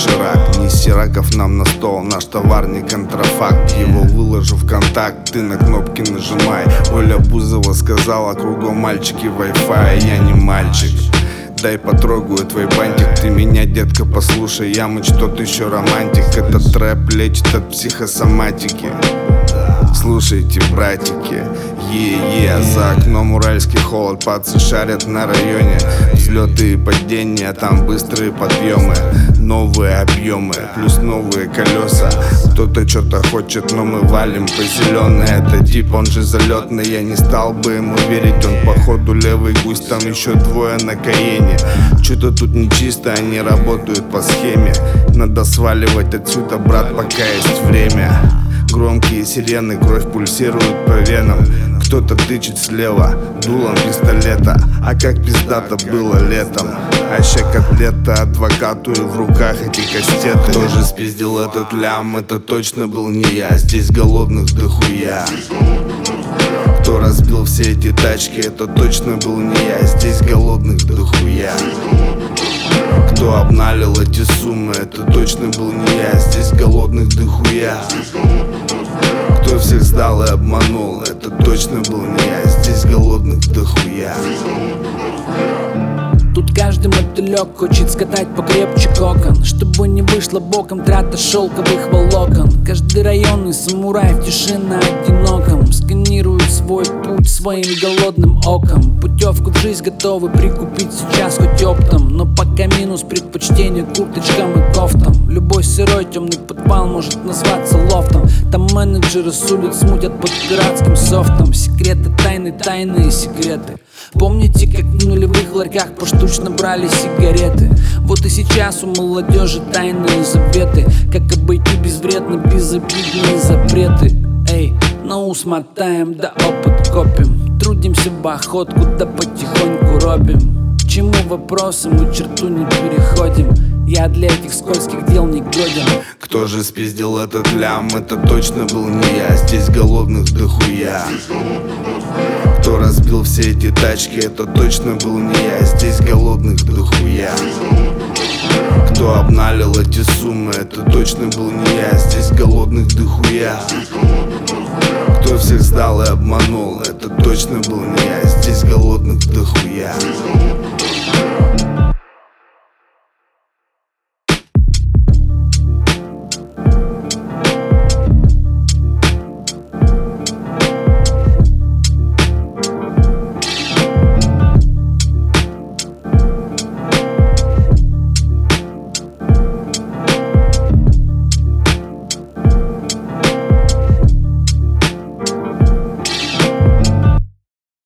доширак. Неси раков нам на стол, наш товар не контрафакт. Его выложу в контакт, ты на кнопки нажимай. Оля Бузова сказала, кругом мальчики Wi-Fi, я не мальчик. Дай потрогаю твой бантик, ты меня, детка, послушай, Ямыч, тот еще романтик. Этот трэп лечит от психосоматики. Слушайте, братики, за окном уральский холод, пацы шарят на районе. Взлеты и падения, там быстрые подъемы, новые объемы, плюс новые колеса. Кто-то что-то хочет, но мы валим по зеленой. Это тип, он же залетный, я не стал бы ему верить. Он походу левый гусь, там еще двое на Каене. Что-то тут нечисто, они работают по схеме. Надо сваливать отсюда, брат, пока есть время. Громкие сирены, кровь пульсирует по венам. Кто-то тычет слева дулом пистолета. А как пиздато было летом. А ща котлета адвокату и в руках эти кастеты. Кто же спиздил этот лям, это точно был не я. Здесь голодных дохуя. Кто разбил все эти тачки, это точно был не я. Здесь голодных дохуя. Кто обналил эти суммы, это точно был не я. Здесь голодных дохуя. Кто всех сдал и обманул, это точно был не я. Здесь голодных дохуя. Тут каждый мотылек хочет скатать покрепче кокон, чтобы не вышло боком трата шелковых волокон. Каждый районный самурай в тиши на одиноком сканирует свой путь своим голодным оком. Путевку в жизнь готовы прикупить сейчас хоть оптом, но пока минус предпочтение курточкам и кофтам. Любой сырой темный подвал может назваться лофтом. Там менеджеры с улиц смутят под пиратским софтом. Секреты тайны, тайные секреты. Помните, как в нулевых ларьках поштучно брали сигареты? Вот и сейчас у молодежи тайные заветы. Как обойти безвредно безобидные запреты. Эй, на ус мотаем, да опыт копим. Трудимся в охотку, да потихоньку робим. К чему вопросы, мы черту не переходим. Я для этих скользких дел не годен. Кто же спиздил этот лям, это точно был не я. Здесь голодных дохуя. Кто разбил все эти тачки, это точно был не я. Здесь голодных дохуя. Кто обналил эти суммы, это точно был не я. Здесь голодных дохуя. Кто всех сдал и обманул, это точно был не я. Здесь голодных дохуя.